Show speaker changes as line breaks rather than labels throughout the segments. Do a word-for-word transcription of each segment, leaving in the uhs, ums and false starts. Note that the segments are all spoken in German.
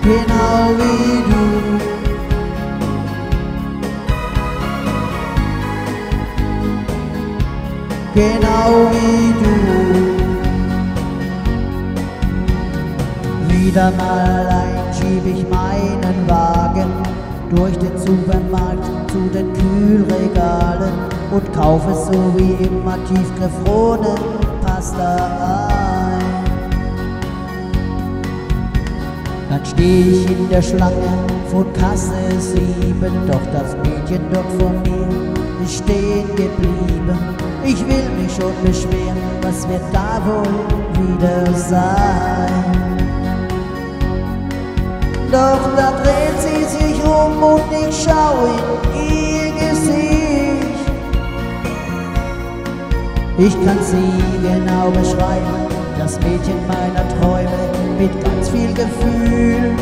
genau wie du. Genau wie du. Wieder mal allein schieb ich meinen Wagen durch den Supermarkt zu den Kühlregalen und kaufe so wie immer tiefgefrorene Pasta ein. Dann steh ich in der Schlange vor Kasse sieben, doch das Mädchen dort vor mir ist stehen geblieben. Ich will mich schon beschweren, was wird da wohl wieder sein? Doch da dreht sie sich um und ich schau in ihr Gesicht. Ich kann sie genau beschreiben, das Mädchen meiner Träume mit ganz viel Gefühl.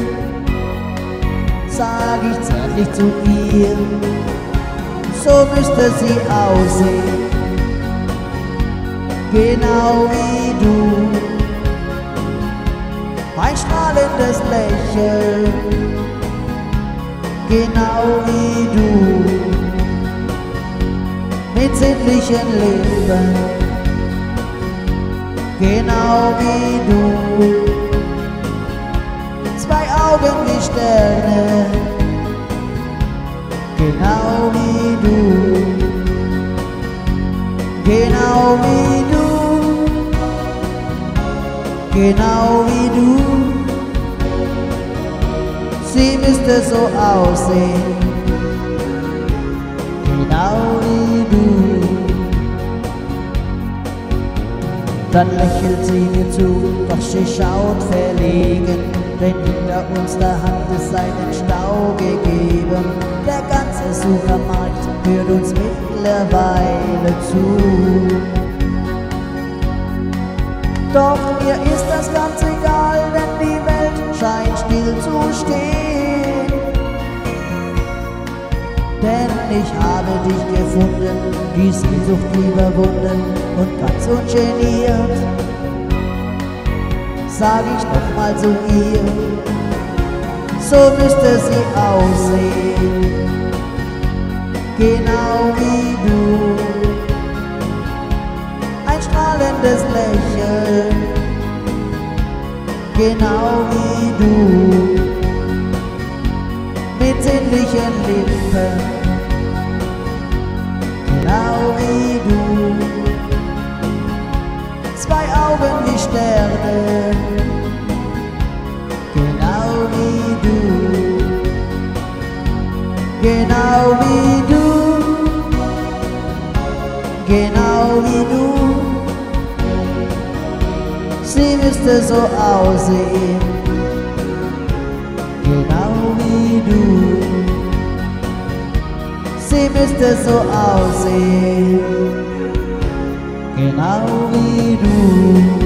Sag ich zärtlich zu ihr, so müsste sie aussehen. Genau wie du, ein strahlendes Lächeln, genau wie du, mit sinnlichen Lippen, genau wie du, zwei Augen wie Sterne, genau wie du, genau wie du. Genau wie du, sie müsste so aussehen, genau wie du. Dann lächelt sie mir zu, doch sie schaut verlegen, denn hinter uns da hat es einen Stau gegeben. Der ganze Supermarkt hört uns mittlerweile zu. Doch mir ist das ganz egal, denn die Welt scheint still zu stehen. Denn ich habe dich gefunden, die Sehnsucht überwunden und ganz ungeniert sag ich noch mal zu ihr, so müsste sie aussehen, genau wie du. Strahlendes Lächeln, genau wie du, mit sinnlichen Lippen, genau wie du, zwei Augen wie Sterne, genau wie du, genau wie du, genau wie du. Sie müsste so aussehen, genau wie du. Sie müsste so aussehen, genau wie du.